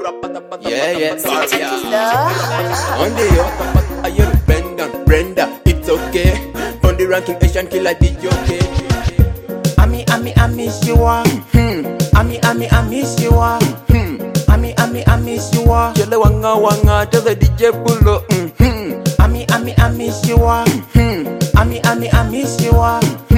Yeah, sorry. On the yo, you're Brenda, it's okay. On the ranking Asian killer, did you okay? I miss you all. I miss you all. I miss you all. Yele wanga tell the DJ pull up. I miss you all. I miss you all.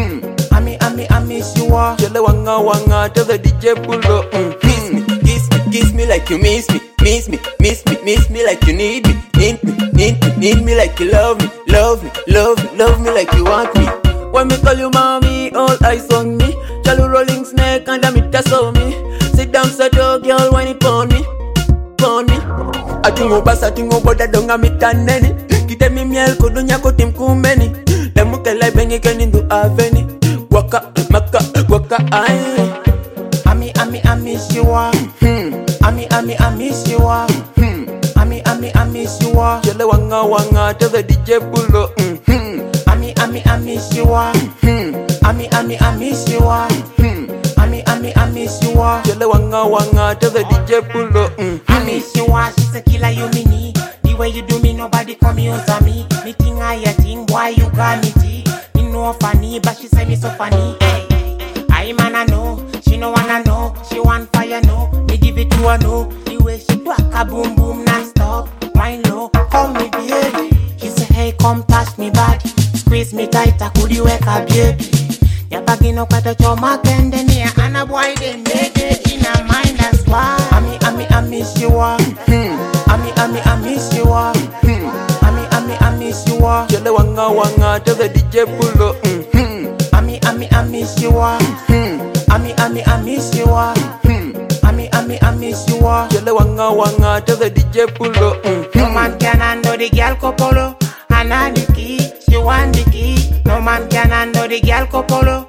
I miss you all. Yele wanga tell the DJ pull up. Kiss me like you miss me. Miss me like you need me. Need me like you love me like you want me. When me call you mommy, all eyes on me. Jalu rolling snake and me tassel me. Sit down, settle, girl, when it on me. Atingo basa, atingo boda donga mitaneni. Kite mi miel kudunya kutim kumeni. Demu kelai bengi kenindu aveni. Waka, maka, waka, ay. I miss you all. I miss you all. I miss you all. Yele wanga tell the DJ pull up. I miss you all. I miss you all. I miss you all. Yele wanga tell the DJ pull up. I miss you all. She's a killer, you me need. The way you do me, nobody come use me. Me think I a thing, why you got me tea? Me know funny, but she say me so funny. Hey, I man I know, she no wanna know. She want fire, no. Me give it to her, no. The way she walk a boom boom non-stop. Wine low, call me baby. She say hey, come touch me body. Squeeze me tighter, could you wake up, baby? Ya bagino kwa to mark and then ya and a boy they make it in a mind, that's why. I miss you all. I miss you all. I miss you all. Yele wanga tell the DJ pull up. I miss you all. I miss you all. I miss you all. Yele wanga tell the DJ pull up. No man can handle the girl Copolo. And the key, she want the key. No man can handle the girl Copolo.